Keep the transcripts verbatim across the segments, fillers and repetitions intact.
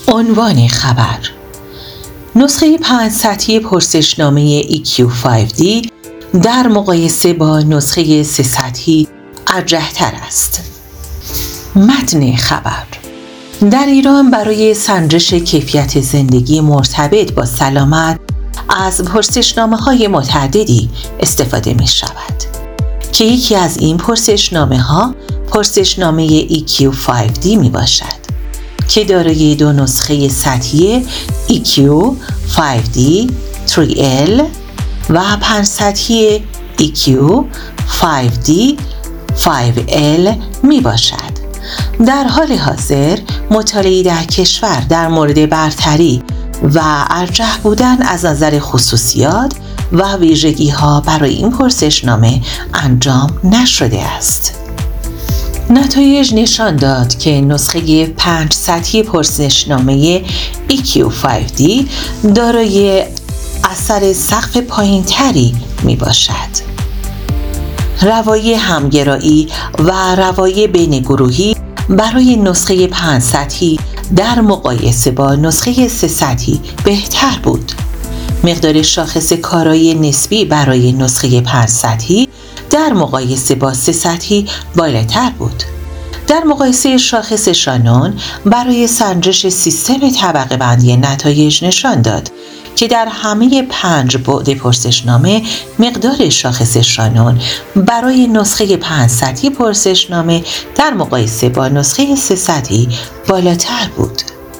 عنوان خبر: نسخه پنج سطحی پرسشنامه ای کیو پنج دی در مقایسه با نسخه سه سطحی ارجح‌تر است. متن خبر: در ایران برای سنجش کیفیت زندگی مرتبط با سلامت از پرسشنامه‌های متعددی استفاده می شود که یکی از این پرسشنامه ها پرسشنامه ای کیو پنج دی می باشد که دارای دو نسخه سطحی ای کیو پنج دی سه ال و پنج سطحی ای کیو پنج دی پنج ال می باشد. در حال حاضر مطالعه‌ای در کشور در مورد برتری و ارجح بودن از نظر خصوصیات و ویژگی ها برای این پرسشنامه انجام نشده است. نتایج نشان داد که نسخه پنج سطحی پرسشنامه ای کیو پنج دی دارای اثر سقف پایین‌تری می باشد. روایی همگرایی و روایی بین گروهی برای نسخه پنج سطحی در مقایسه با نسخه سه سطحی بهتر بود. مقدار شاخص کارایی نسبی برای نسخه پنج سطحی در مقایسه با سه سطحی بالاتر بود. در مقایسه شاخص شانون برای سنجش سیستم طبقه بندی نتایج نشان داد که در همه پنج بعد پرسشنامه مقدار شاخص شانون برای نسخه پنج سطحی پرسشنامه در مقایسه با نسخه سه سطحی بالاتر بود.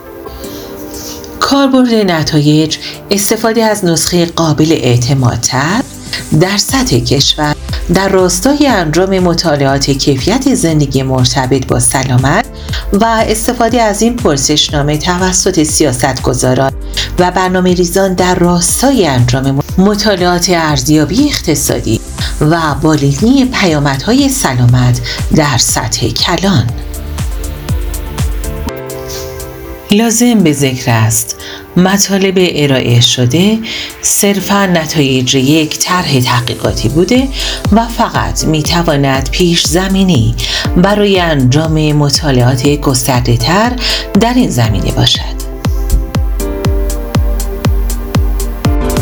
کاربرد نتایج استفاده از نسخه قابل اعتمادتر در سطح کشور در راستای انجام مطالعات کیفیت زندگی مرتبط با سلامت و استفاده از این پرسشنامه توسط سیاستگزاران و برنامه‌ریزان در راستای انجام مطالعات ارزیابی اقتصادی و بالینی پیامدهای سلامت در سطح کلان. لازم به ذکر است مطالب ارائه شده صرفاً نتایج یک طرح تحقیقاتی بوده و فقط میتواند پیش زمینی برای انجام مطالعات گسترده‌تر در این زمینه باشد.